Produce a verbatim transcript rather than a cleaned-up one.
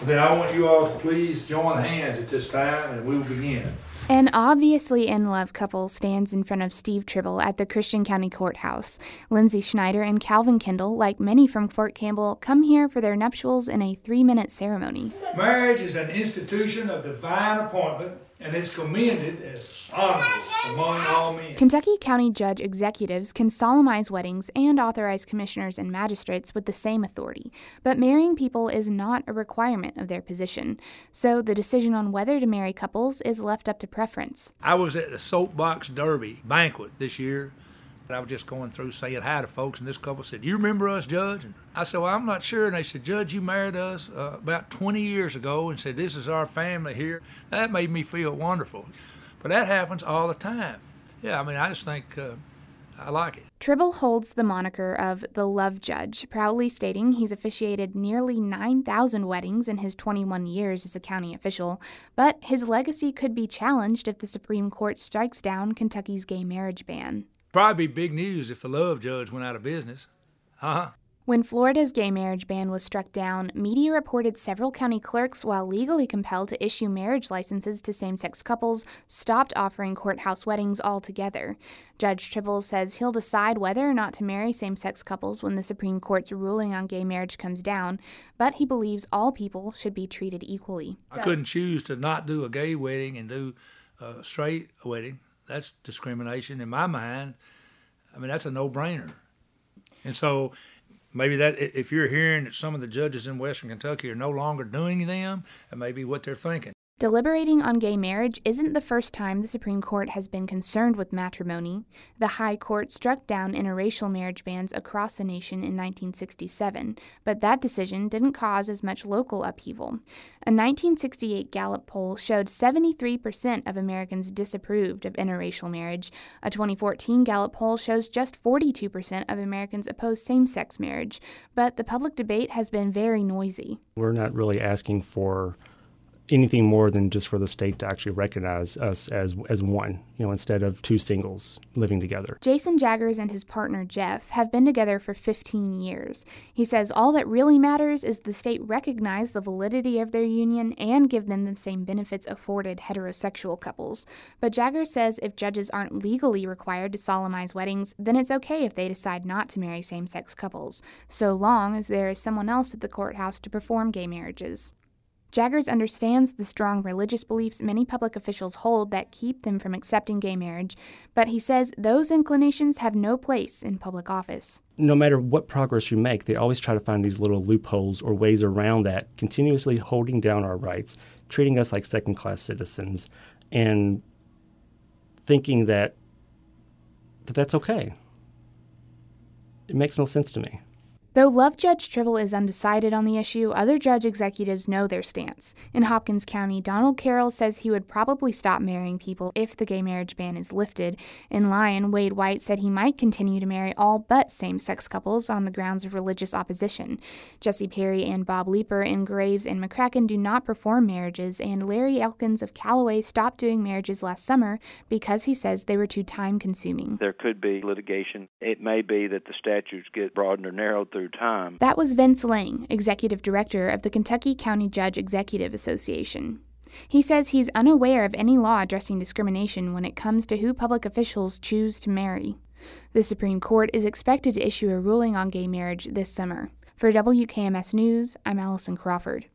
Then I want you all to please join hands at this time, and we will begin. An obviously in-love couple stands in front of Steve Tribble at the Christian County Courthouse. Lindsay Schneider and Calvin Kendall, like many from Fort Campbell, come here for their nuptials in a three-minute ceremony. Marriage is an institution of divine appointment, and it's commended as honorable among all men. Kentucky County Judge executives can solemnize weddings and authorize commissioners and magistrates with the same authority, but marrying people is not a requirement of their position. So the decision on whether to marry couples is left up to preference. I was at the Soapbox Derby banquet this year. I was just going through saying hi to folks, and this couple said, "You remember us, Judge?" And I said, "Well, I'm not sure." And they said, "Judge, you married us uh, about twenty years ago," and said, "This is our family here." That made me feel wonderful. But that happens all the time. Yeah, I mean, I just think uh, I like it. Tribble holds the moniker of the Love Judge, proudly stating he's officiated nearly nine thousand weddings in his twenty-one years as a county official, but his legacy could be challenged if the Supreme Court strikes down Kentucky's gay marriage ban. Probably be big news if the Love Judge went out of business. Uh-huh. When Florida's gay marriage ban was struck down, media reported several county clerks, while legally compelled to issue marriage licenses to same-sex couples, stopped offering courthouse weddings altogether. Judge Tribble says he'll decide whether or not to marry same-sex couples when the Supreme Court's ruling on gay marriage comes down, but he believes all people should be treated equally. I couldn't choose to not do a gay wedding and do a straight wedding. That's discrimination in my mind. I mean, that's a no-brainer. And so maybe that if you're hearing that some of the judges in Western Kentucky are no longer doing them, that may be what they're thinking. Deliberating on gay marriage isn't the first time the Supreme Court has been concerned with matrimony. The High Court struck down interracial marriage bans across the nation in nineteen sixty-seven, but that decision didn't cause as much local upheaval. A nineteen sixty-eight Gallup poll showed seventy-three percent of Americans disapproved of interracial marriage. A twenty fourteen Gallup poll shows just forty-two percent of Americans oppose same-sex marriage, but the public debate has been very noisy. We're not really asking for anything more than just for the state to actually recognize us as as one, you know, instead of two singles living together. Jason Jaggers and his partner Jeff have been together for fifteen years. He says all that really matters is the state recognize the validity of their union and give them the same benefits afforded heterosexual couples. But Jaggers says if judges aren't legally required to solemnize weddings, then it's okay if they decide not to marry same-sex couples, so long as there is someone else at the courthouse to perform gay marriages. Jaggers understands the strong religious beliefs many public officials hold that keep them from accepting gay marriage, but he says those inclinations have no place in public office. No matter what progress you make, they always try to find these little loopholes or ways around that, continuously holding down our rights, treating us like second-class citizens, and thinking that, that that's okay. It makes no sense to me. Though Love Judge Tribble is undecided on the issue, other judge executives know their stance. In Hopkins County, Donald Carroll says he would probably stop marrying people if the gay marriage ban is lifted. In Lyon, Wade White said he might continue to marry all but same-sex couples on the grounds of religious opposition. Jesse Perry and Bob Leeper in Graves and McCracken do not perform marriages, and Larry Elkins of Callaway stopped doing marriages last summer because he says they were too time-consuming. There could be litigation. It may be that the statutes get broadened or narrowed through time. That was Vince Lang, Executive Director of the Kentucky County Judge Executive Association. He says he's unaware of any law addressing discrimination when it comes to who public officials choose to marry. The Supreme Court is expected to issue a ruling on gay marriage this summer. For W K M S News, I'm Allison Crawford.